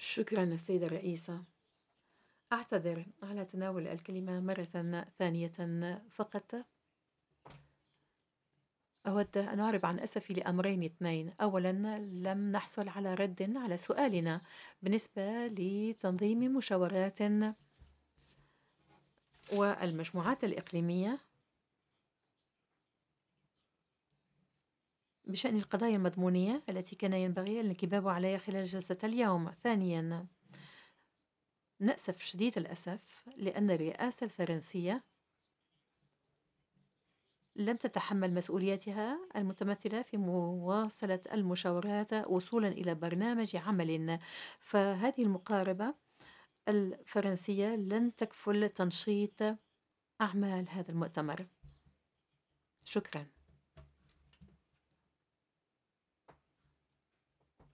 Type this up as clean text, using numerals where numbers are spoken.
شكرا السيدة الرئيسة. أعتذر على تناول الكلمة مرة ثانية. فقط أود أن أعرب عن أسفي لأمرين اثنين. أولا، لم نحصل على رد على سؤالنا بالنسبة لتنظيم مشاورات والمجموعات الإقليمية بشأن القضايا المضمونية التي كان ينبغي الانكباب عليها خلال جلسة اليوم. ثانيا، نأسف شديد الأسف لأن الرئاسة الفرنسية لم تتحمل مسؤولياتها المتمثلة في مواصلة المشاورات وصولا إلى برنامج عمل، فهذه المقاربة الفرنسية لن تكفل تنشيط أعمال هذا المؤتمر. شكرا.